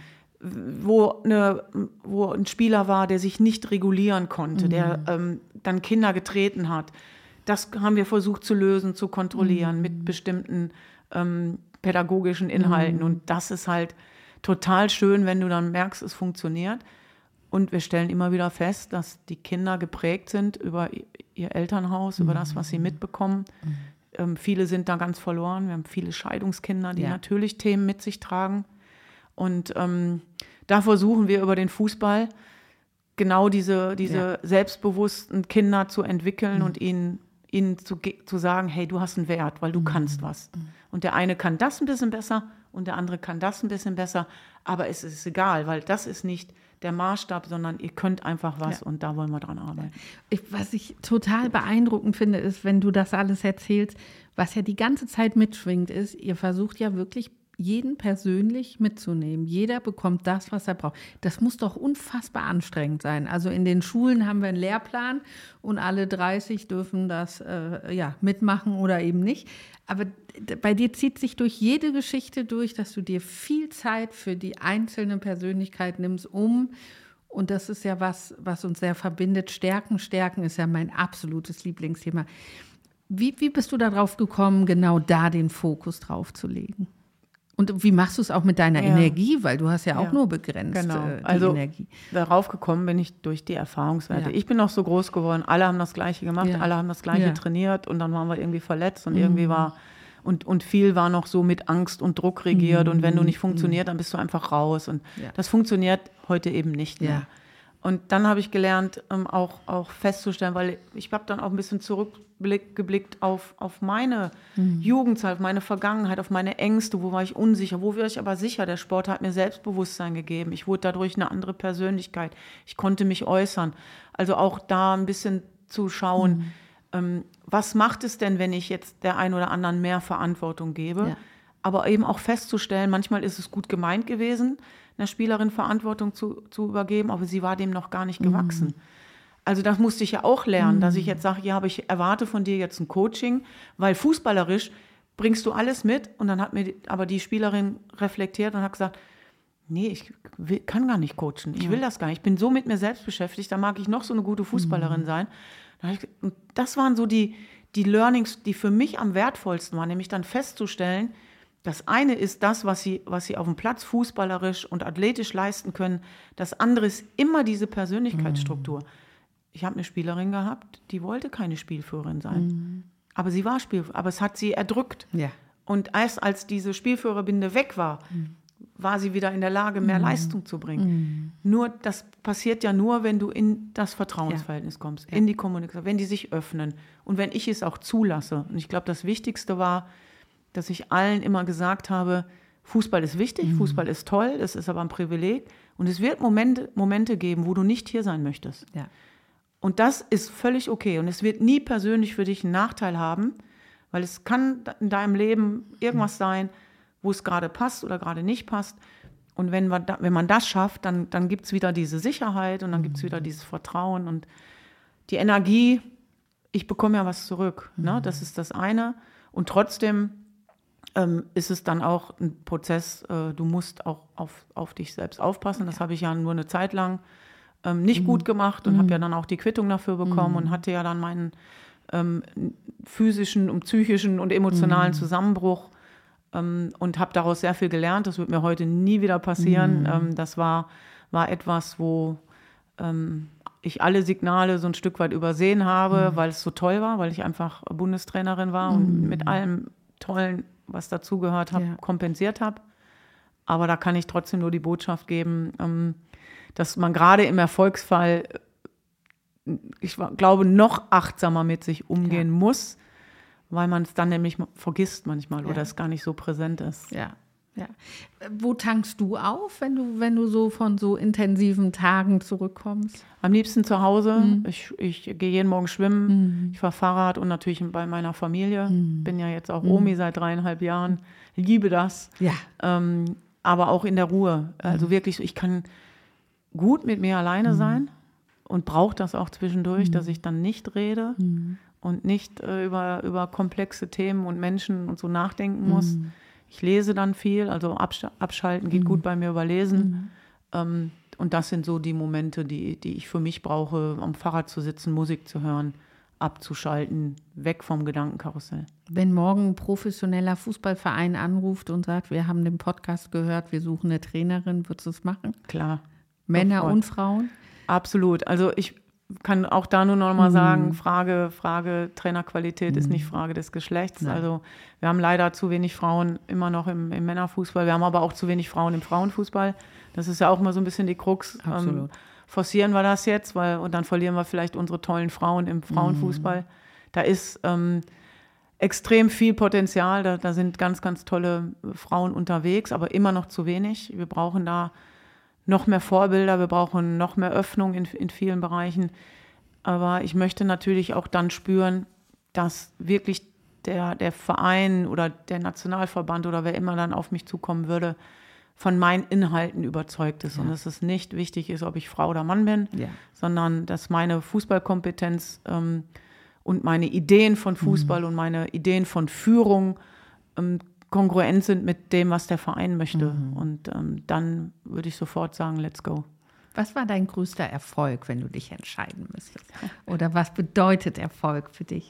Wo, eine, wo ein Spieler war, der sich nicht regulieren konnte, mhm. der ähm, dann Kinder getreten hat. Das haben wir versucht zu lösen, zu kontrollieren mhm. mit bestimmten ähm, pädagogischen Inhalten. Mhm. Und das ist halt total schön, wenn du dann merkst, es funktioniert. Und wir stellen immer wieder fest, dass die Kinder geprägt sind über ihr Elternhaus, mhm. über das, was sie mitbekommen. Mhm. Ähm, viele sind da ganz verloren. Wir haben viele Scheidungskinder, die ja. natürlich Themen mit sich tragen. Und ähm, da versuchen wir über den Fußball genau diese, diese ja. selbstbewussten Kinder zu entwickeln mhm. und ihnen, ihnen zu, zu sagen, hey, du hast einen Wert, weil du mhm. kannst was. Mhm. Und der eine kann das ein bisschen besser und der andere kann das ein bisschen besser. Aber es ist egal, weil das ist nicht der Maßstab, sondern ihr könnt einfach was ja. und da wollen wir dran arbeiten. Ich, was ich total beeindruckend finde, ist, wenn du das alles erzählst, was ja die ganze Zeit mitschwingt, ist, ihr versucht ja wirklich jeden persönlich mitzunehmen. Jeder bekommt das, was er braucht. Das muss doch unfassbar anstrengend sein. Also in den Schulen haben wir einen Lehrplan und alle dreißig dürfen das äh, ja, mitmachen oder eben nicht. Aber bei dir zieht sich durch jede Geschichte durch, dass du dir viel Zeit für die einzelne Persönlichkeit nimmst, um, und das ist ja was, was uns sehr verbindet, Stärken, Stärken ist ja mein absolutes Lieblingsthema. Wie, wie bist du darauf gekommen, genau da den Fokus drauf zu legen? Und wie machst du es auch mit deiner ja. Energie? Weil du hast ja auch ja. nur begrenzt genau. äh, die also, Energie. Darauf gekommen bin ich durch die Erfahrungswerte. Ja. Ich bin noch so groß geworden, alle haben das Gleiche gemacht, ja. alle haben das Gleiche ja. trainiert und dann waren wir irgendwie verletzt und mhm. irgendwie war, und, und viel war noch so mit Angst und Druck regiert mhm. und wenn du nicht funktioniert, dann bist du einfach raus und ja. das funktioniert heute eben nicht mehr. Ja. Und dann habe ich gelernt, ähm, auch, auch festzustellen, weil ich habe dann auch ein bisschen zurückgeblickt auf, auf meine mhm. Jugendzeit, auf meine Vergangenheit, auf meine Ängste, wo war ich unsicher, wo war ich aber sicher. Der Sport hat mir Selbstbewusstsein gegeben. Ich wurde dadurch eine andere Persönlichkeit. Ich konnte mich äußern. Also auch da ein bisschen zu schauen, mhm. ähm, was macht es denn, wenn ich jetzt der einen oder anderen mehr Verantwortung gebe? Ja. Aber eben auch festzustellen, manchmal ist es gut gemeint gewesen, einer Spielerin Verantwortung zu, zu übergeben, aber sie war dem noch gar nicht gewachsen. Mhm. Also das musste ich ja auch lernen, mhm. dass ich jetzt sage, ja, aber ich erwarte von dir jetzt ein Coaching, weil fußballerisch bringst du alles mit. Und dann hat mir die, aber die Spielerin reflektiert und hat gesagt, nee, ich will, kann gar nicht coachen, ich ja. will das gar nicht. Ich bin so mit mir selbst beschäftigt, da mag ich noch so eine gute Fußballerin mhm. sein. Und das waren so die, die Learnings, die für mich am wertvollsten waren, nämlich dann festzustellen, das eine ist das, was sie, was sie auf dem Platz fußballerisch und athletisch leisten können. Das andere ist immer diese Persönlichkeitsstruktur. Mhm. Ich habe eine Spielerin gehabt, die wollte keine Spielführerin sein. Mhm. Aber sie war Spielführerin, aber es hat sie erdrückt. Ja. Und erst als diese Spielführerbinde weg war, mhm. war sie wieder in der Lage, mehr mhm. Leistung zu bringen. Mhm. Nur, das passiert ja nur, wenn du in das Vertrauensverhältnis ja. kommst, ja. in die Kommunikation, wenn die sich öffnen und wenn ich es auch zulasse. Und ich glaube, das Wichtigste war, dass ich allen immer gesagt habe, Fußball ist wichtig, mhm. Fußball ist toll, das ist aber ein Privileg. Und es wird Momente, Momente geben, wo du nicht hier sein möchtest. Ja. Und das ist völlig okay. Und es wird nie persönlich für dich einen Nachteil haben, weil es kann in deinem Leben irgendwas sein, wo es gerade passt oder gerade nicht passt. Und wenn man, da, wenn man das schafft, dann, dann gibt es wieder diese Sicherheit und dann mhm. gibt es wieder dieses Vertrauen und die Energie. Ich bekomme ja was zurück. Mhm. Ne? Das ist das eine. Und trotzdem ähm, ist es dann auch ein Prozess, äh, du musst auch auf, auf dich selbst aufpassen. Das habe ich ja nur eine Zeit lang ähm, nicht mhm. gut gemacht und mhm. habe ja dann auch die Quittung dafür bekommen mhm. und hatte ja dann meinen ähm, physischen und psychischen und emotionalen mhm. Zusammenbruch ähm, und habe daraus sehr viel gelernt. Das wird mir heute nie wieder passieren. Mhm. Ähm, das war, war etwas, wo ähm, ich alle Signale so ein Stück weit übersehen habe, mhm. weil es so toll war, weil ich einfach Bundestrainerin war mhm. und mit allem Tollen, was dazugehört habe, ja. kompensiert habe. Aber da kann ich trotzdem nur die Botschaft geben, ähm, dass man gerade im Erfolgsfall, ich glaube, noch achtsamer mit sich umgehen ja. muss, weil man es dann nämlich vergisst manchmal ja. oder es gar nicht so präsent ist. Ja. Ja. Wo tankst du auf, wenn du, wenn du so von so intensiven Tagen zurückkommst? Am liebsten zu Hause. Mhm. Ich, ich gehe jeden Morgen schwimmen. Mhm. Ich fahre Fahrrad und natürlich bei meiner Familie. Mhm. Bin ja jetzt auch mhm. Omi seit dreieinhalb Jahren. Liebe das. Ja. Ähm, aber auch in der Ruhe. Also mhm. wirklich, ich kann gut mit mir alleine mhm. sein und brauche das auch zwischendurch, mhm. dass ich dann nicht rede mhm. und nicht äh, über, über komplexe Themen und Menschen und so nachdenken muss. Mhm. Ich lese dann viel, also absch- abschalten geht mhm. gut bei mir über Lesen. Mhm. Ähm, und das sind so die Momente, die, die ich für mich brauche, am Fahrrad zu sitzen, Musik zu hören, abzuschalten, weg vom Gedankenkarussell. Wenn morgen ein professioneller Fußballverein anruft und sagt, wir haben den Podcast gehört, wir suchen eine Trainerin, würdest du es machen? Klar. Männer sofort. Und Frauen? Absolut. Also ich kann auch da nur noch mal mhm. sagen, Frage, Frage Trainerqualität mhm. ist nicht Frage des Geschlechts. Nein. Also wir haben leider zu wenig Frauen immer noch im, im Männerfußball. Wir haben aber auch zu wenig Frauen im Frauenfußball. Das ist ja auch mal so ein bisschen die Krux. Absolut. Ähm, forcieren wir das jetzt, weil und dann verlieren wir vielleicht unsere tollen Frauen im Frauenfußball. Mhm. Da ist ähm, extrem viel Potenzial. Da, da sind ganz, ganz tolle Frauen unterwegs, aber immer noch zu wenig. Wir brauchen da noch mehr Vorbilder, wir brauchen noch mehr Öffnung in, in vielen Bereichen. Aber ich möchte natürlich auch dann spüren, dass wirklich der, der Verein oder der Nationalverband oder wer immer dann auf mich zukommen würde, von meinen Inhalten überzeugt ist. Ja. Und dass es nicht wichtig ist, ob ich Frau oder Mann bin, ja. sondern dass meine Fußballkompetenz ähm, und meine Ideen von Fußball mhm. und meine Ideen von Führung ähm, kongruent sind mit dem, was der Verein möchte. Mhm. Und ähm, dann würde ich sofort sagen, let's go. Was war dein größter Erfolg, wenn du dich entscheiden müsstest? Oder was bedeutet Erfolg für dich?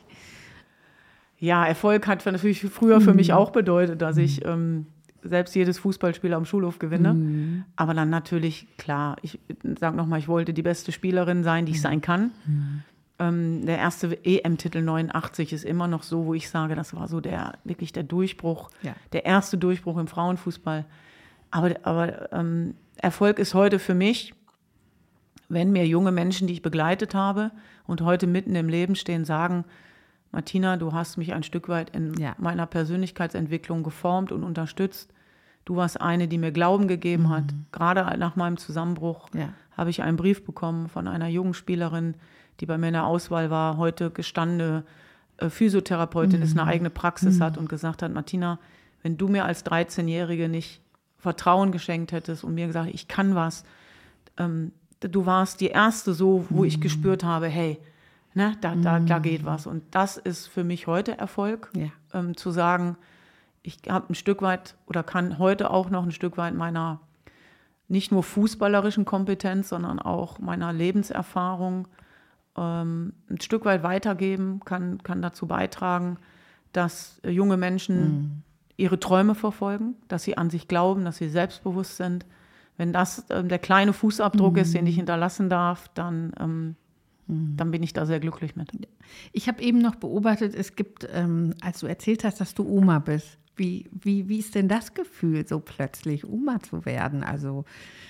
Ja, Erfolg hat natürlich früher für mhm. mich auch bedeutet, dass ich ähm, selbst jedes Fußballspiel am Schulhof gewinne. Mhm. Aber dann natürlich, klar, ich sage nochmal, ich wollte die beste Spielerin sein, die ich mhm. sein kann. Mhm. Ähm, der erste E M-Titel neunundachtzig ist immer noch so, wo ich sage, das war so der wirklich der Durchbruch, ja. der erste Durchbruch im Frauenfußball. Aber, aber ähm, Erfolg ist heute für mich, wenn mir junge Menschen, die ich begleitet habe und heute mitten im Leben stehen, sagen, Martina, du hast mich ein Stück weit in ja. meiner Persönlichkeitsentwicklung geformt und unterstützt. Du warst eine, die mir Glauben gegeben mhm. hat. Gerade nach meinem Zusammenbruch ja. habe ich einen Brief bekommen von einer jungen Spielerin, die bei mir in der Auswahl war, heute gestandene äh, Physiotherapeutin mhm. ist, eine eigene Praxis mhm. hat und gesagt hat, Martina, wenn du mir als dreizehnjährige nicht Vertrauen geschenkt hättest und mir gesagt, ich kann was, ähm, du warst die Erste so, wo mhm. ich gespürt habe, hey, ne, da, da, da geht was. Und das ist für mich heute Erfolg, ja. ähm, zu sagen, ich habe ein Stück weit oder kann heute auch noch ein Stück weit meiner nicht nur fußballerischen Kompetenz, sondern auch meiner Lebenserfahrung ähm, ein Stück weit weitergeben, kann, kann dazu beitragen, dass äh, junge Menschen mhm. ihre Träume verfolgen, dass sie an sich glauben, dass sie selbstbewusst sind. Wenn das äh, der kleine Fußabdruck mhm. ist, den ich hinterlassen darf, dann, ähm, mhm. dann bin ich da sehr glücklich mit. Ich habe eben noch beobachtet, es gibt, ähm, als du erzählt hast, dass du Oma bist, wie, wie, wie ist denn das Gefühl, so plötzlich Oma zu werden? Also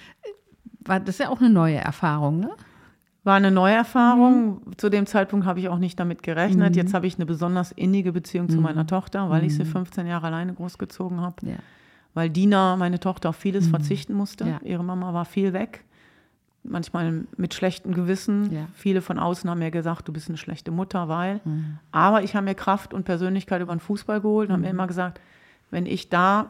war das ja auch eine neue Erfahrung, ne? War eine neue Erfahrung. Mhm. Zu dem Zeitpunkt habe ich auch nicht damit gerechnet. Mhm. Jetzt habe ich eine besonders innige Beziehung mhm. zu meiner Tochter, weil mhm. ich sie fünfzehn Jahre alleine großgezogen habe. Ja. Weil Dina, meine Tochter, auf vieles mhm. verzichten musste. Ja. Ihre Mama war viel weg. Manchmal mit schlechtem Gewissen. Ja. Viele von außen haben mir gesagt, du bist eine schlechte Mutter, weil. Mhm. Aber ich habe mir Kraft und Persönlichkeit über den Fußball geholt und mhm. habe mir immer gesagt, wenn ich da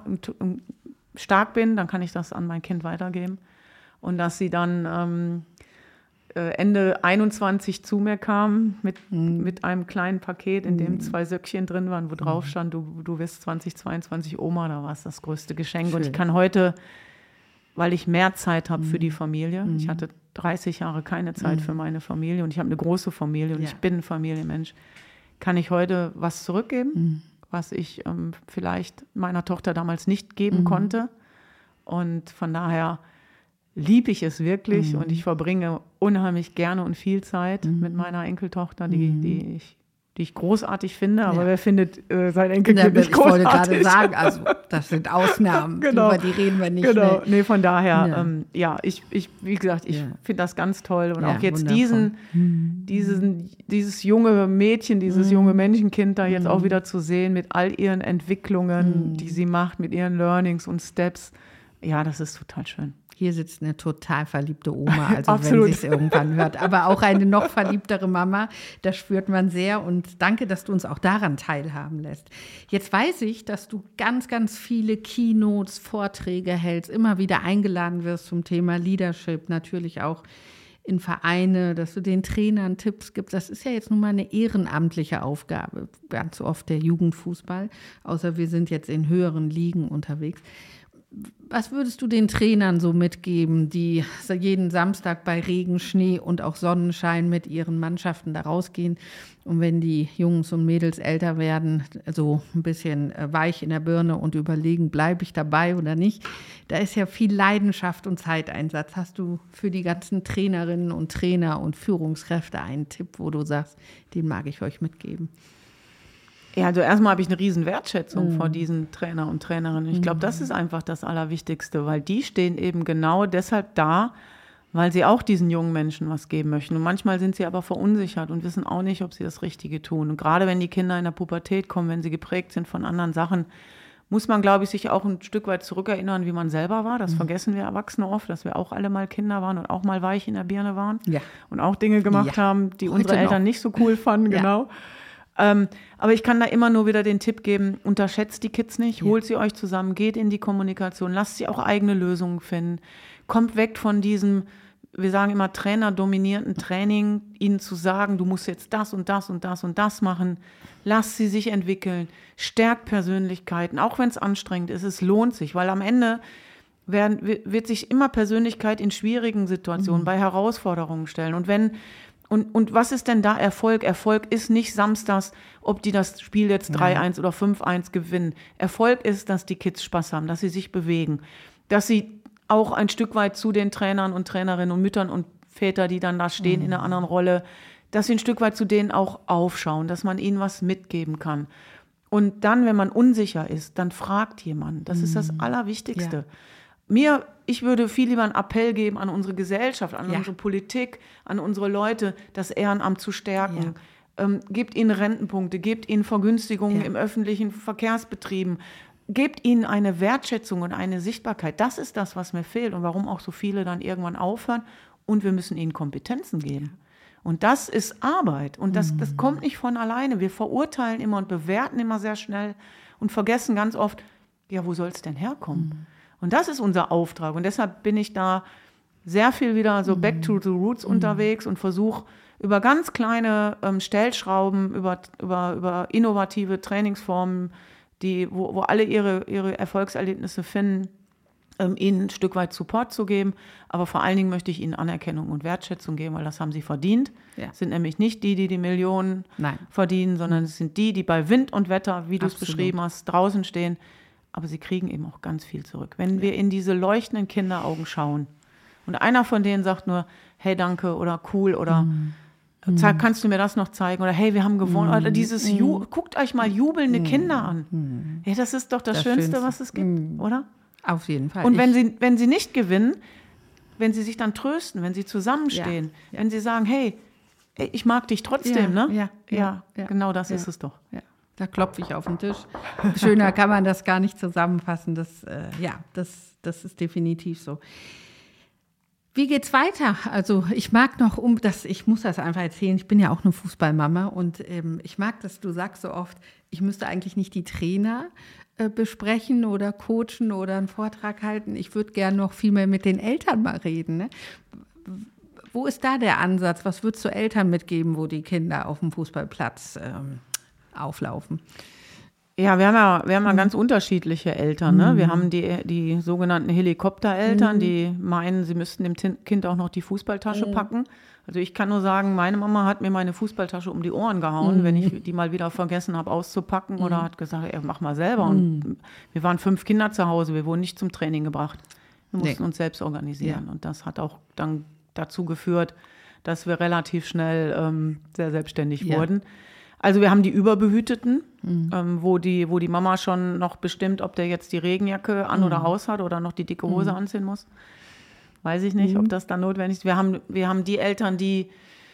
stark bin, dann kann ich das an mein Kind weitergeben. Und dass sie dann ähm, Ende einundzwanzig zu mir kam mit, Mhm. mit einem kleinen Paket, in dem zwei Söckchen drin waren, wo drauf stand, du, du wirst zweitausendzweiundzwanzig Oma, da war es das größte Geschenk. Schön. Und ich kann heute, weil ich mehr Zeit habe für die Familie, ich hatte dreißig Jahre keine Zeit für meine Familie und ich habe eine große Familie und Ja. ich bin ein Familienmensch, kann ich heute was zurückgeben, was ich ähm, vielleicht meiner Tochter damals nicht geben konnte. Und von daher liebe ich es wirklich Mhm. und ich verbringe unheimlich gerne und viel Zeit Mhm. mit meiner Enkeltochter, die, Mhm. die, ich, die ich großartig finde. Aber Ja. wer findet äh, sein Ja, Enkelkind nicht ich wollte großartig? gerade sagen, also das sind Ausnahmen, Genau. über die reden wir nicht. Genau, Ne? nee, von daher, Ja. ähm, ja, ich, ich, wie gesagt, ich Ja. finde das ganz toll. Und Ja, auch jetzt wundervoll. diesen, diesen, dieses junge Mädchen, dieses junge Menschenkind da jetzt auch wieder zu sehen mit all ihren Entwicklungen, die sie macht, mit ihren Learnings und Steps. Ja, das ist total schön. Hier sitzt eine total verliebte Oma, also Absolut. wenn sie es irgendwann hört. Aber auch eine noch verliebtere Mama, das spürt man sehr. Und danke, dass du uns auch daran teilhaben lässt. Jetzt weiß ich, dass du ganz, ganz viele Keynotes, Vorträge hältst, immer wieder eingeladen wirst zum Thema Leadership, natürlich auch in Vereine, dass du den Trainern Tipps gibst. Das ist ja jetzt nun mal eine ehrenamtliche Aufgabe, ganz oft der Jugendfußball, außer wir sind jetzt in höheren Ligen unterwegs. Was würdest du den Trainern so mitgeben, die jeden Samstag bei Regen, Schnee und auch Sonnenschein mit ihren Mannschaften da rausgehen? Und wenn die Jungs und Mädels älter werden, so ein bisschen weich in der Birne und überlegen, bleibe ich dabei oder nicht? Da ist ja viel Leidenschaft und Zeiteinsatz. Hast du für die ganzen Trainerinnen und Trainer und Führungskräfte einen Tipp, wo du sagst, den mag ich euch mitgeben? Ja, also erstmal habe ich eine riesen Wertschätzung vor diesen Trainer und Trainerinnen. Ich glaube, das ist einfach das Allerwichtigste, weil die stehen eben genau deshalb da, weil sie auch diesen jungen Menschen was geben möchten. Und manchmal sind sie aber verunsichert und wissen auch nicht, ob sie das Richtige tun. Und gerade wenn die Kinder in der Pubertät kommen, wenn sie geprägt sind von anderen Sachen, muss man, glaube ich, sich auch ein Stück weit zurückerinnern, wie man selber war. Das vergessen wir Erwachsene oft, dass wir auch alle mal Kinder waren und auch mal weich in der Birne waren. Ja. Und auch Dinge gemacht Ja. haben, die Heute unsere Eltern noch. nicht so cool fanden, Ja. genau. Ähm, aber ich kann da immer nur wieder den Tipp geben, unterschätzt die Kids nicht, Ja. holt sie euch zusammen, geht in die Kommunikation, lasst sie auch eigene Lösungen finden, kommt weg von diesem, wir sagen immer trainerdominierten Training, ihnen zu sagen, du musst jetzt das und das und das und das machen, lasst sie sich entwickeln, stärkt Persönlichkeiten, auch wenn es anstrengend ist, es lohnt sich, weil am Ende werden, wird sich immer Persönlichkeit in schwierigen Situationen, Mhm. bei Herausforderungen stellen und wenn Und, und was ist denn da Erfolg? Erfolg ist nicht samstags, ob die das Spiel jetzt drei eins oder fünf eins gewinnen. Erfolg ist, dass die Kids Spaß haben, dass sie sich bewegen, dass sie auch ein Stück weit zu den Trainern und Trainerinnen und Müttern und Väter, die dann da stehen in einer anderen Rolle, dass sie ein Stück weit zu denen auch aufschauen, dass man ihnen was mitgeben kann. Und dann, wenn man unsicher ist, dann fragt jemand. Das ist das Allerwichtigste. Ja. Mir, ich würde viel lieber einen Appell geben an unsere Gesellschaft, an Ja. unsere Politik, an unsere Leute, das Ehrenamt zu stärken. Ja. Ähm, gebt ihnen Rentenpunkte, gebt ihnen Vergünstigungen Ja. im öffentlichen Verkehrsbetrieben, gebt ihnen eine Wertschätzung und eine Sichtbarkeit. Das ist das, was mir fehlt und warum auch so viele dann irgendwann aufhören. Und wir müssen ihnen Kompetenzen geben. Und das ist Arbeit. Und das, das kommt nicht von alleine. Wir verurteilen immer und bewerten immer sehr schnell und vergessen ganz oft, ja, wo soll es denn herkommen? Und das ist unser Auftrag. Und deshalb bin ich da sehr viel wieder so back to the roots unterwegs und versuche über ganz kleine ähm, Stellschrauben, über, über, über innovative Trainingsformen, die, wo, wo alle ihre, ihre Erfolgserlebnisse finden, ähm, ihnen ein Stück weit Support zu geben. Aber vor allen Dingen möchte ich ihnen Anerkennung und Wertschätzung geben, weil das haben sie verdient. Ja. Es sind nämlich nicht die, die die Millionen Nein. verdienen, sondern es sind die, die bei Wind und Wetter, wie du es Absolut. beschrieben hast, draußen stehen. Aber sie kriegen eben auch ganz viel zurück. Wenn wir in diese leuchtenden Kinderaugen schauen und einer von denen sagt nur, hey, danke oder cool oder zeig, kannst du mir das noch zeigen oder hey, wir haben gewonnen oder dieses, Ju- guckt euch mal jubelnde Kinder an. Ja, das ist doch das, Das Schönste, Schönste. was es gibt, oder? Auf jeden Fall. Und wenn Ich- sie, wenn sie nicht gewinnen, wenn sie sich dann trösten, wenn sie zusammenstehen, Ja, ja. wenn sie sagen, hey, ey, ich mag dich trotzdem, Ja, ne? ja, ja, ja, ja. genau das Ja. ist es doch. Ja, da klopfe ich auf den Tisch. Schöner kann man das gar nicht zusammenfassen. Das, äh, ja, das, das ist definitiv so. Wie geht's weiter? Also ich mag noch, um das, ich muss das einfach erzählen, ich bin ja auch eine Fußballmama und ähm, ich mag, dass du sagst so oft, ich müsste eigentlich nicht die Trainer äh, besprechen oder coachen oder einen Vortrag halten. Ich würde gern noch viel mehr mit den Eltern mal reden. Ne? Wo ist da der Ansatz? Was würdest du Eltern mitgeben, wo die Kinder auf dem Fußballplatz ähm, auflaufen? Ja, wir haben ja, wir haben ja ganz unterschiedliche Eltern. Ne? Mhm. Wir haben die, die sogenannten Helikoptereltern, Mhm. die meinen, sie müssten dem Tin- Kind auch noch die Fußballtasche Mhm. packen. Also ich kann nur sagen, meine Mama hat mir meine Fußballtasche um die Ohren gehauen, Mhm. wenn ich die mal wieder vergessen habe auszupacken, Mhm. oder hat gesagt, ey, mach mal selber. Mhm. Und wir waren fünf Kinder zu Hause, wir wurden nicht zum Training gebracht. Wir mussten Nee. uns selbst organisieren. Ja. Und das hat auch dann dazu geführt, dass wir relativ schnell ähm, sehr selbstständig Ja. wurden. Also wir haben die Überbehüteten, Mhm. ähm, wo, die, wo die Mama schon noch bestimmt, ob der jetzt die Regenjacke an Mhm. oder aus hat oder noch die dicke Hose Mhm. anziehen muss. Weiß ich nicht, Mhm. ob das dann notwendig ist. Wir haben, wir haben die Eltern, die,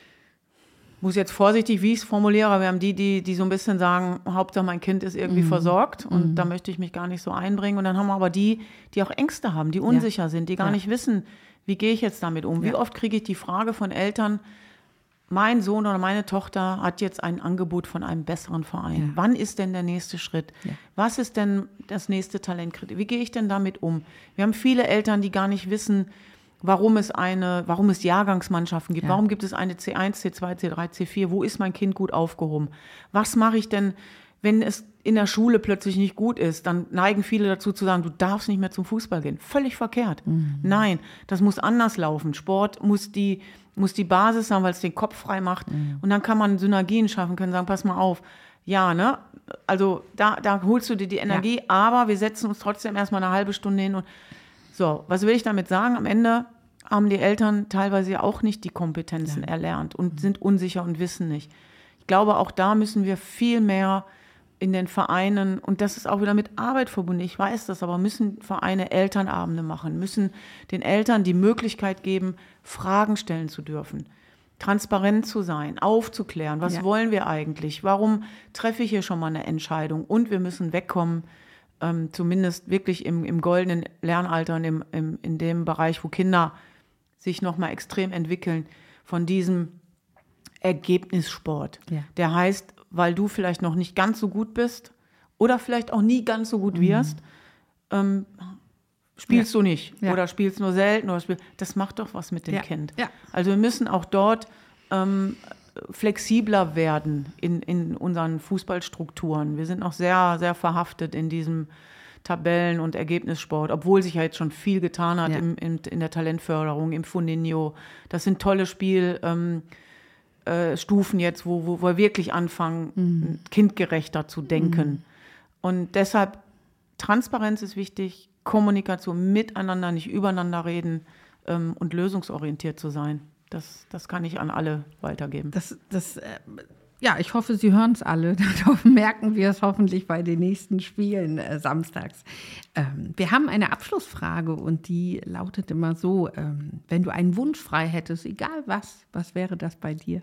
muss jetzt vorsichtig, wie ich es formuliere, aber wir haben die, die, die so ein bisschen sagen, Hauptsache mein Kind ist irgendwie Mhm. versorgt und Mhm. da möchte ich mich gar nicht so einbringen. Und dann haben wir aber die, die auch Ängste haben, die unsicher sind, die gar Ja. nicht wissen, wie gehe ich jetzt damit um. Wie Ja. oft kriege ich die Frage von Eltern, mein Sohn oder meine Tochter hat jetzt ein Angebot von einem besseren Verein. Ja. Wann ist denn der nächste Schritt? Ja. Was ist denn das nächste Talentkriterium? Wie gehe ich denn damit um? Wir haben viele Eltern, die gar nicht wissen, warum es eine, warum es Jahrgangsmannschaften gibt. Ja. Warum gibt es eine C eins, C zwei, C drei, C vier? Wo ist mein Kind gut aufgehoben? Was mache ich denn, wenn es in der Schule plötzlich nicht gut ist? Dann neigen viele dazu zu sagen, du darfst nicht mehr zum Fußball gehen. Völlig verkehrt. Mhm. Nein, das muss anders laufen. Sport muss die, muss die Basis sein, weil es den Kopf frei macht. Mhm. Und dann kann man Synergien schaffen, können sagen, pass mal auf. Ja, ne? Also da, da holst du dir die Energie, aber wir setzen uns trotzdem erstmal eine halbe Stunde hin und so, was will ich damit sagen? Am Ende haben die Eltern teilweise ja auch nicht die Kompetenzen Ja. erlernt und sind unsicher und wissen nicht. Ich glaube, auch da müssen wir viel mehr in den Vereinen, und das ist auch wieder mit Arbeit verbunden, ich weiß das, aber müssen Vereine Elternabende machen, müssen den Eltern die Möglichkeit geben, Fragen stellen zu dürfen, transparent zu sein, aufzuklären, was Ja. wollen wir eigentlich, warum treffe ich hier schon mal eine Entscheidung, und wir müssen wegkommen, ähm, zumindest wirklich im, im goldenen Lernalter und im, im, in dem Bereich, wo Kinder sich nochmal extrem entwickeln, von diesem Ergebnissport. Ja. Der heißt, weil du vielleicht noch nicht ganz so gut bist oder vielleicht auch nie ganz so gut wirst, ähm, spielst du nicht Ja. oder spielst nur selten. Oder spiel, das macht doch was mit dem Ja. Kind. Ja. Also wir müssen auch dort ähm, flexibler werden in, in unseren Fußballstrukturen. Wir sind noch sehr, sehr verhaftet in diesem Tabellen- und Ergebnissport, obwohl sich ja jetzt schon viel getan hat Ja. im, in, in der Talentförderung, im Funinho. Das sind tolle Spiel, ähm, äh, Stufen jetzt, wo, wo wir wirklich anfangen, Mhm. kindgerechter zu denken. Und deshalb, Transparenz ist wichtig, Kommunikation miteinander, nicht übereinander reden ähm, und lösungsorientiert zu sein. Das, das kann ich an alle weitergeben. Das, das, äh, ja, ich hoffe, Sie hören es alle. Dann merken wir es hoffentlich bei den nächsten Spielen äh, samstags. Ähm, wir haben eine Abschlussfrage und die lautet immer so, ähm, wenn du einen Wunsch frei hättest, egal was, was wäre das bei dir?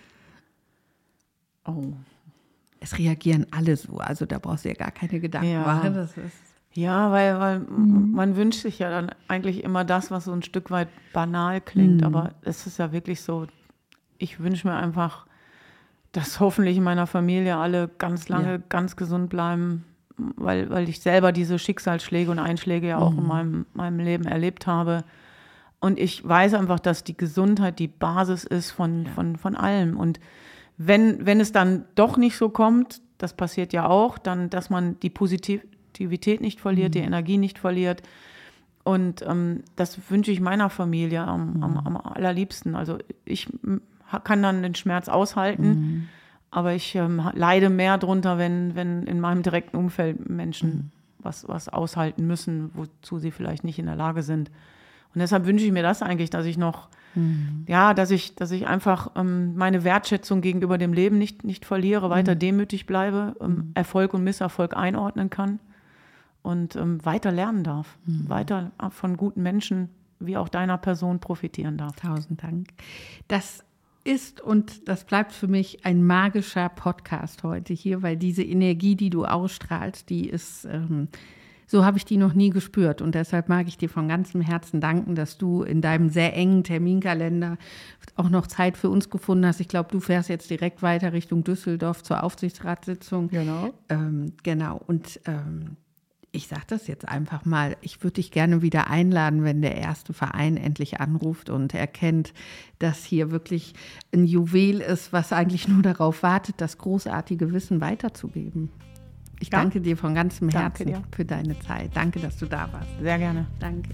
Oh. Es reagieren alle so, also da brauchst du ja gar keine Gedanken Ja. machen. Das ist, Ja, weil, weil Mhm. man wünscht sich ja dann eigentlich immer das, was so ein Stück weit banal klingt. Mhm. Aber es ist ja wirklich so, ich wünsche mir einfach, dass hoffentlich in meiner Familie alle ganz lange Ja. ganz gesund bleiben, weil, weil ich selber diese Schicksalsschläge und Einschläge ja auch Mhm. in meinem, meinem Leben erlebt habe. Und ich weiß einfach, dass die Gesundheit die Basis ist von, Ja. von, von allem. Und wenn, wenn es dann doch nicht so kommt, das passiert ja auch, dann, dass man die Positivität nicht verliert, die Energie nicht verliert. Und ähm, das wünsche ich meiner Familie am, am, am allerliebsten. Also ich m, ha- kann dann den Schmerz aushalten, aber ich ähm, ha- leide mehr drunter, wenn, wenn in meinem direkten Umfeld Menschen was, was aushalten müssen, wozu sie vielleicht nicht in der Lage sind. Und deshalb wünsche ich mir das eigentlich, dass ich noch, ja, dass ich, dass ich einfach ähm, meine Wertschätzung gegenüber dem Leben nicht, nicht verliere, weiter demütig bleibe, ähm, Erfolg und Misserfolg einordnen kann und ähm, weiter lernen darf, weiter von guten Menschen wie auch deiner Person profitieren darf. Tausend Dank. Das ist und das bleibt für mich ein magischer Podcast heute hier, weil diese Energie, die du ausstrahlst, die ist, ähm, so habe ich die noch nie gespürt. Und deshalb mag ich dir von ganzem Herzen danken, dass du in deinem sehr engen Terminkalender auch noch Zeit für uns gefunden hast. Ich glaube, du fährst jetzt direkt weiter Richtung Düsseldorf zur Aufsichtsratssitzung. Genau. Ähm, genau. Und ähm, ich sage das jetzt einfach mal, ich würde dich gerne wieder einladen, wenn der erste Verein endlich anruft und erkennt, dass hier wirklich ein Juwel ist, was eigentlich nur darauf wartet, das großartige Wissen weiterzugeben. Ich ja. danke dir von ganzem Herzen dir. für deine Zeit. Danke, dass du da warst. Sehr gerne. Danke.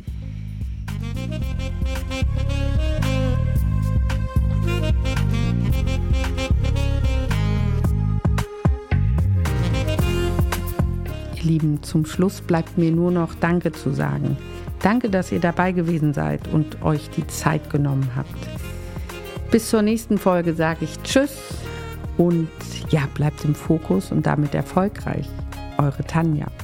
Ihr Lieben, zum Schluss bleibt mir nur noch Danke zu sagen. Danke, dass ihr dabei gewesen seid und euch die Zeit genommen habt. Bis zur nächsten Folge sage ich Tschüss und ja, bleibt im Fokus und damit erfolgreich. Eure Tanja.